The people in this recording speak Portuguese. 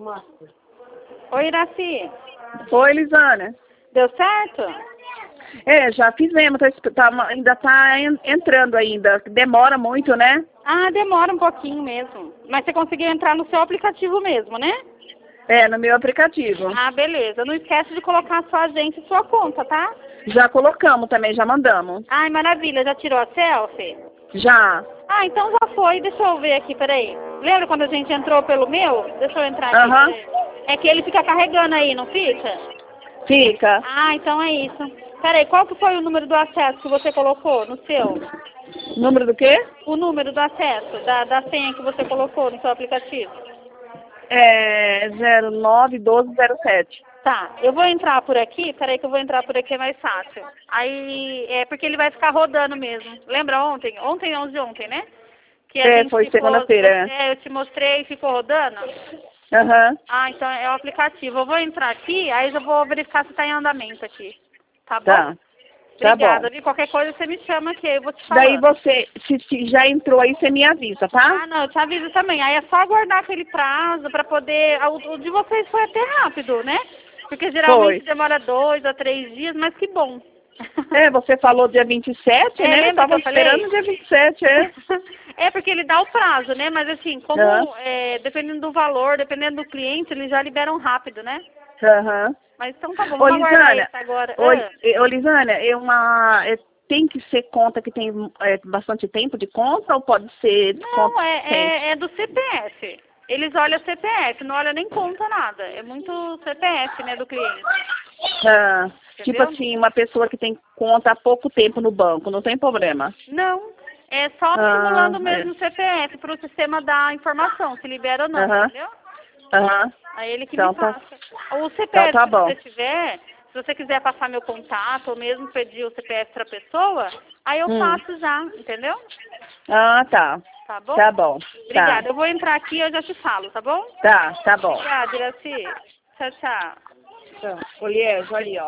Oi, Iraci. Oi, Lisana. Deu certo? Já fizemos, ainda tá entrando ainda. Demora muito, né? Ah, demora um pouquinho mesmo. Mas você conseguiu entrar no seu aplicativo mesmo, né? No meu aplicativo. Ah, beleza. Não esquece de colocar a sua agência e sua conta, tá? Já colocamos também, já mandamos. Ai, maravilha. Já tirou a selfie? Já. Ah, então já foi. Deixa eu ver aqui, peraí. Lembra quando a gente entrou pelo meu? Deixa eu entrar aqui. Aham. É que ele fica carregando aí, não fica? Fica. Ah, então é isso. Peraí, qual que foi o número do acesso que você colocou no seu? Número do quê? O número do acesso, da senha que você colocou no seu aplicativo. 091207. Tá, eu vou entrar por aqui, peraí que eu vou entrar por aqui, é mais fácil. Aí, porque ele vai ficar rodando mesmo. Lembra ontem? Ontem, 11 de ontem, né? Que a gente Foi segunda-feira. eu te mostrei e ficou rodando. Aham. Ah, então é o aplicativo. Eu vou entrar aqui, aí eu vou verificar se tá em andamento aqui. Tá bom? Tá. Obrigada, Tá bom. viu? Qualquer coisa você me chama aqui, eu vou te falar. Daí você, se já entrou aí, você me avisa, tá? Ah, não, eu te aviso também. Aí é só aguardar aquele prazo pra poder... O de vocês foi até rápido, né? Porque geralmente demora 2 a 3 dias, mas que bom. Você falou dia 27, né? Lembra Eu tava que eu falei? esperando dia 27, É porque ele dá o prazo, né? Mas assim, como dependendo do valor, dependendo do cliente, eles já liberam rápido, né? Aham. Mas então tá bom, Ô, vamos aguardar Lisana, isso agora. ô, Lisana, tem que ser conta que tem bastante tempo de conta ou pode ser Não, conta recente? é do CPF. Eles olham CPF, não olham nem conta nada. É muito CPF, né, do cliente. Tipo Entendeu? assim, uma pessoa que tem conta há pouco tempo no banco, não tem problema. Não, é só simulando mesmo o CPF para o sistema dar informação, se libera ou não, entendeu? Aham. Aí ele que Então, me passa. O CPF, tá se bom. você tiver, se você quiser passar meu contato ou mesmo pedir o CPF para a pessoa, aí eu passo já, entendeu? Ah, tá. Tá bom? Tá bom. Obrigada. Tá. Eu vou entrar aqui e eu já te falo, tá bom? Tá bom. Obrigada, Iraci. Tchau, tchau. Então, Oliés, ali, ó.